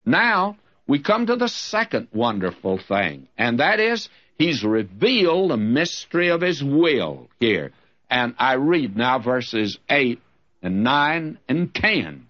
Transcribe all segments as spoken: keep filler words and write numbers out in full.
Now, we come to the second wonderful thing, and that is He's revealed the mystery of His will here. And I read now verses eight and nine and ten,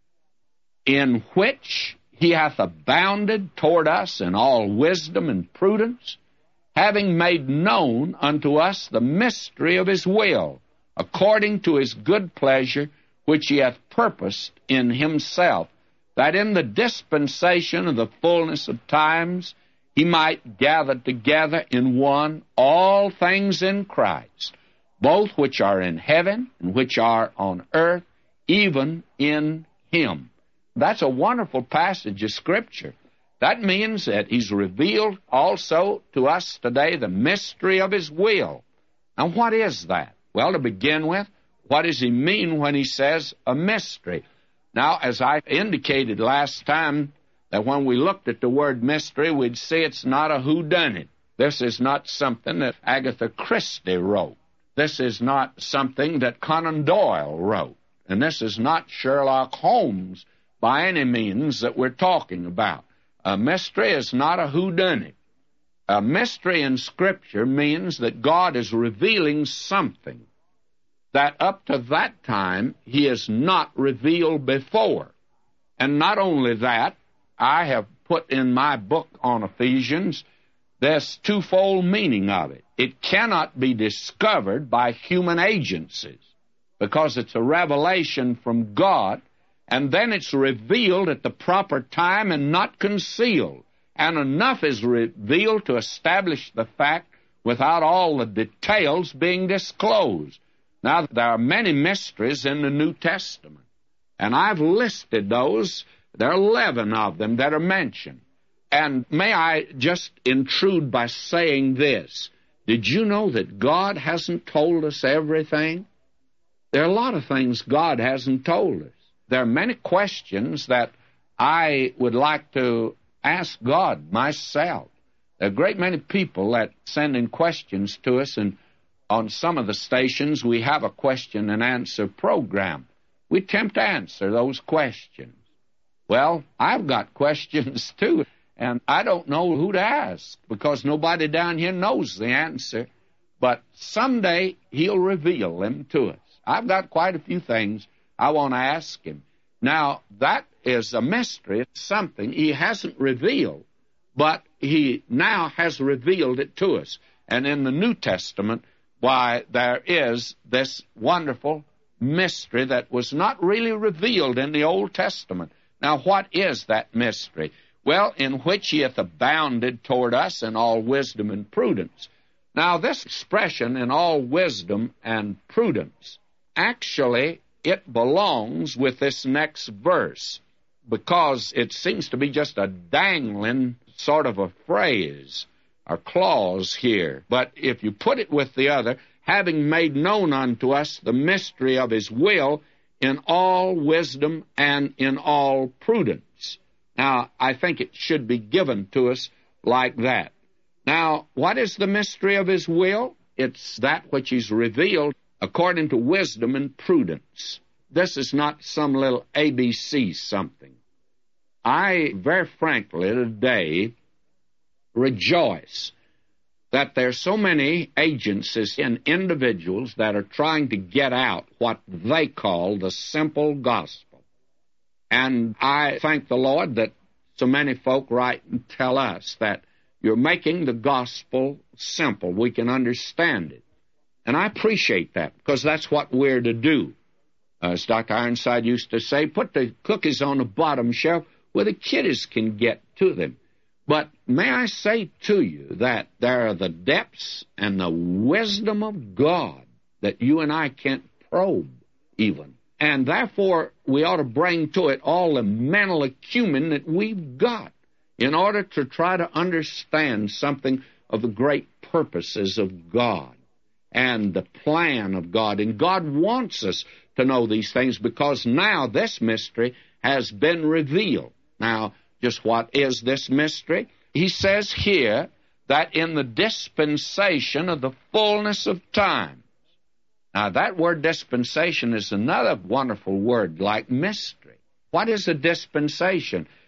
in which He hath abounded toward us in all wisdom and prudence, having made known unto us the mystery of His will, according to His good pleasure, which He hath purposed in Himself, that in the dispensation of the fullness of times He might gather together in one all things in Christ, both which are in heaven and which are on earth, even in Him. That's a wonderful passage of Scripture. That means that He's revealed also to us today the mystery of His will. Now, what is that? Well, to begin with, what does He mean when He says a mystery? Now, as I indicated last time, that when we looked at the word mystery, we'd see it's not a whodunit. This is not something that Agatha Christie wrote. This is not something that Conan Doyle wrote. And this is not Sherlock Holmes by any means that we're talking about. A mystery is not a whodunit. A mystery in Scripture means that God is revealing something that up to that time He has not revealed before. And not only that, I have put in my book on Ephesians this twofold meaning of it. It cannot be discovered by human agencies because it's a revelation from God, and then it's revealed at the proper time and not concealed. And enough is revealed to establish the fact without all the details being disclosed. Now, there are many mysteries in the New Testament, and I've listed those. There are eleven of them that are mentioned. And may I just intrude by saying this. Did you know that God hasn't told us everything? There are a lot of things God hasn't told us. There are many questions that I would like to ask God myself. There are a great many people that send in questions to us, and on some of the stations we have a question and answer program. We attempt to answer those questions. Well, I've got questions too, and I don't know who to ask because nobody down here knows the answer. But someday He'll reveal them to us. I've got quite a few things I want to ask Him. Now, that is a mystery. It's something He hasn't revealed, but He now has revealed it to us. And in the New Testament, why, there is this wonderful mystery that was not really revealed in the Old Testament. Now, what is that mystery? Well, in which He hath abounded toward us in all wisdom and prudence. Now, this expression, in all wisdom and prudence, actually, it belongs with this next verse because it seems to be just a dangling sort of a phrase or clause here. But if you put it with the other, having made known unto us the mystery of His will in all wisdom and in all prudence. Now, I think it should be given to us like that. Now, what is the mystery of His will? It's that which He's revealed according to wisdom and prudence. This is not some little A B C something. I, very frankly, today rejoice that there are so many agencies and individuals that are trying to get out what they call the simple gospel. And I thank the Lord that so many folk write and tell us that you're making the gospel simple. We can understand it. And I appreciate that because that's what we're to do. As Doctor Ironside used to say, put the cookies on the bottom shelf where the kiddies can get to them. But may I say to you that there are the depths and the wisdom of God that you and I can't probe even. And therefore, we ought to bring to it all the mental acumen that we've got in order to try to understand something of the great purposes of God and the plan of God. And God wants us to know these things because now this mystery has been revealed. Now, just what is this mystery? He says here that in the dispensation of the fullness of time. Now, that word dispensation is another wonderful word like mystery. What is a dispensation?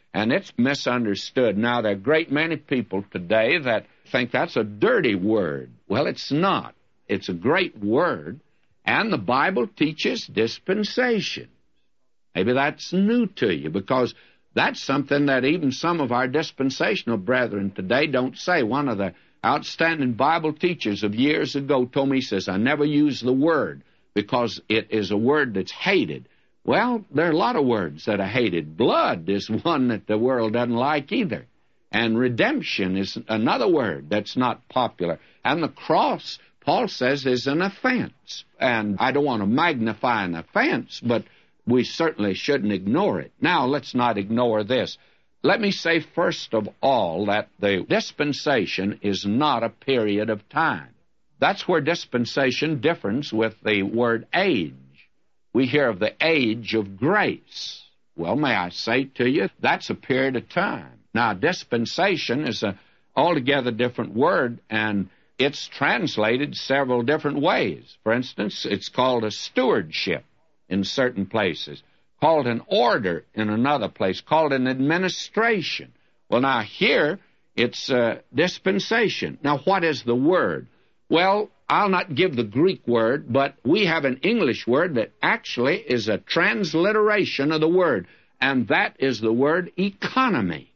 and it's misunderstood. Now, there are a great many people today that think that's a dirty word. Well, it's not. It's a great word, and the Bible teaches dispensation. Maybe that's new to you, because that's something that even some of our dispensational brethren today don't say. One of the outstanding Bible teachers of years ago told me, he says, I never use the word because it is a word that's hated. Well, there are a lot of words that are hated. Blood is one that the world doesn't like either. And redemption is another word that's not popular. And the cross, Paul says, is an offense. And I don't want to magnify an offense, but we certainly shouldn't ignore it. Now, let's not ignore this. Let me say, first of all, that the dispensation is not a period of time. That's where dispensation differs with the word age. We hear of the age of grace. Well, may I say to you, that's a period of time. Now, dispensation is an altogether different word, and it's translated several different ways. For instance, it's called a stewardship in certain places, called an order in another place, called an administration. Well, now here it's a dispensation. Now, what is the word? Well, I'll not give the Greek word, but we have an English word that actually is a transliteration of the word, and that is the word economy.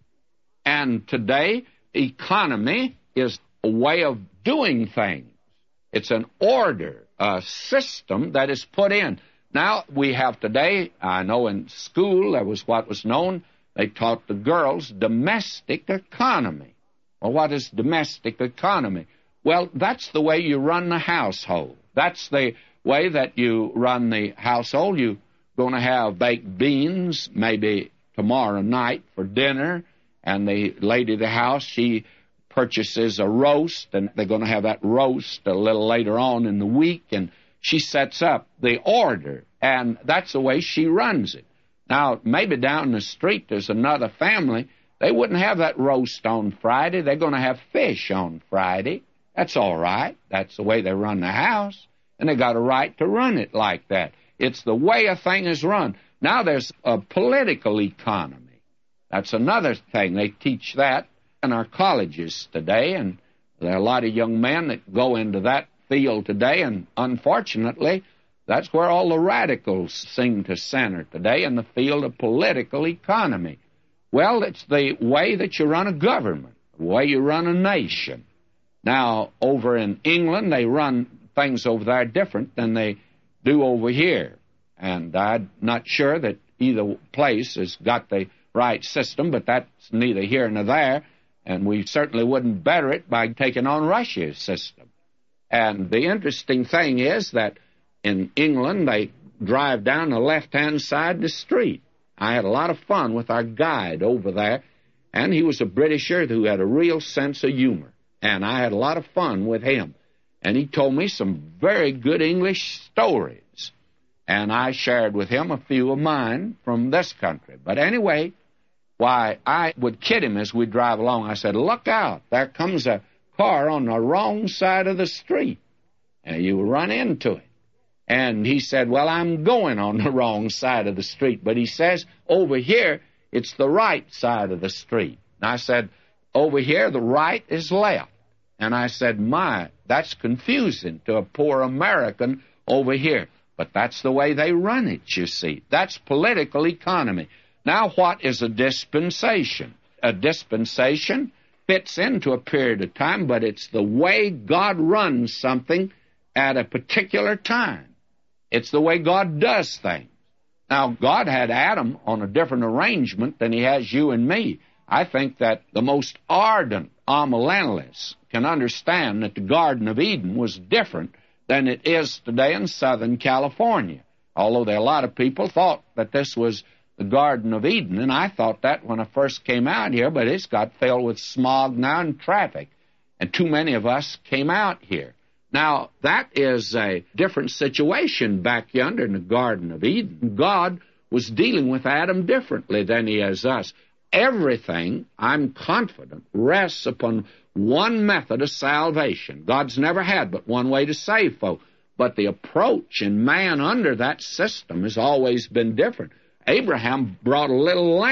And today, economy is a way of doing things. It's an order, a system that is put in. Now, we have today, I know in school, there was what was known, they taught the girls domestic economy. Well, what is domestic economy? Well, that's the way you run the household. That's the way that you run the household. You're going to have baked beans maybe tomorrow night for dinner, and the lady of the house, she purchases a roast, and they're going to have that roast a little later on in the week, and she sets up the order, and that's the way she runs it. Now, maybe down the street there's another family. They wouldn't have that roast on Friday. They're going to have fish on Friday. That's all right. That's the way they run the house, and they got a right to run it like that. It's the way a thing is run. Now, there's a political economy. That's another thing. They teach that in our colleges today, and there are a lot of young men that go into that field today, and unfortunately, that's where all the radicals seem to center today, in the field of political economy. Well, it's the way that you run a government, the way you run a nation. Now, over in England, they run things over there different than they do over here. And I'm not sure that either place has got the right system, but that's neither here nor there. And we certainly wouldn't better it by taking on Russia's system. And the interesting thing is that in England, they drive down the left-hand side of the street. I had a lot of fun with our guide over there, and he was a Britisher who had a real sense of humor. And I had a lot of fun with him. And he told me some very good English stories. And I shared with him a few of mine from this country. But anyway, why, I would kid him as we drive along. I said, look out, there comes a car on the wrong side of the street. And you run into it. And he said, well, I'm going on the wrong side of the street. But he says, over here, it's the right side of the street. And I said, over here, the right is left. And I said, my, that's confusing to a poor American over here. But that's the way they run it, you see. That's political economy. Now, what is a dispensation? A dispensation fits into a period of time, but it's the way God runs something at a particular time. It's the way God does things. Now, God had Adam on a different arrangement than he has you and me. I think that the most ardent amillennialists can understand that the Garden of Eden was different than it is today in Southern California, although there are a lot of people thought that this was the Garden of Eden, and I thought that when I first came out here, but it's got filled with smog now and traffic, and too many of us came out here. Now, that is a different situation back yonder in the Garden of Eden. God was dealing with Adam differently than he is us. Everything, I'm confident, rests upon one method of salvation. God's never had but one way to save folk. But the approach in man under that system has always been different. Abraham brought a little lamb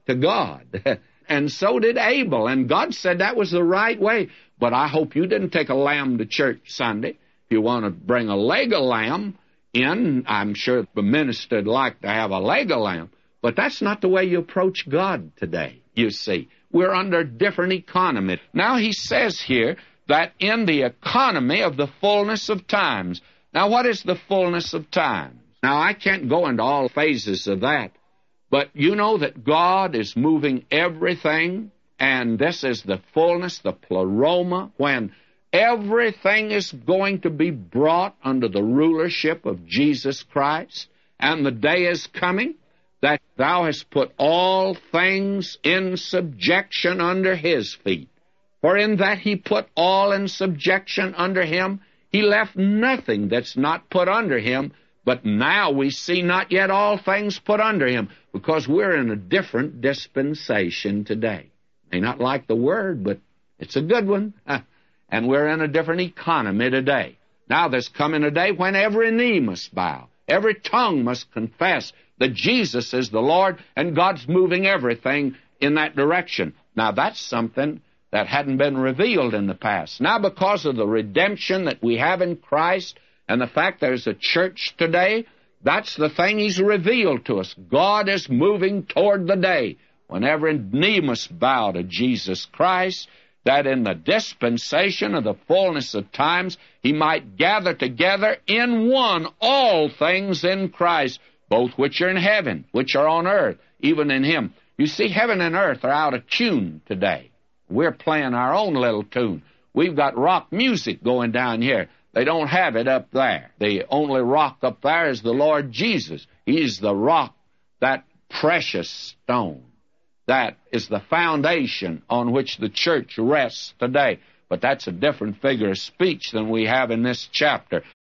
to God. And so did Abel. And God said that was the right way. But I hope you didn't take a lamb to church Sunday. If you want to bring a leg of lamb in, I'm sure the minister would like to have a leg of lamb. But that's not the way you approach God today, you see. We're under a different economy. Now he says here that in the economy of the fullness of times. Now what is the fullness of times? Now I can't go into all phases of that. But you know that God is moving everything, and this is the fullness, the pleroma, when everything is going to be brought under the rulership of Jesus Christ, and the day is coming that thou hast put all things in subjection under his feet. For in that he put all in subjection under him, he left nothing that's not put under him. But now we see not yet all things put under him, because we're in a different dispensation today. May not like the word, but it's a good one. And we're in a different economy today. Now there's coming a day when every knee must bow, every tongue must confess that Jesus is the Lord, and God's moving everything in that direction. Now that's something that hadn't been revealed in the past. Now because of the redemption that we have in Christ, and the fact there's a church today, that's the thing he's revealed to us. God is moving toward the day when every knee must bow to Jesus Christ, that in the dispensation of the fullness of times he might gather together in one all things in Christ, both which are in heaven, which are on earth, even in him. You see, heaven and earth are out of tune today. We're playing our own little tune. We've got rock music going down here. They don't have it up there. The only rock up there is the Lord Jesus. He's the rock, that precious stone. That is the foundation on which the church rests today. But that's a different figure of speech than we have in this chapter.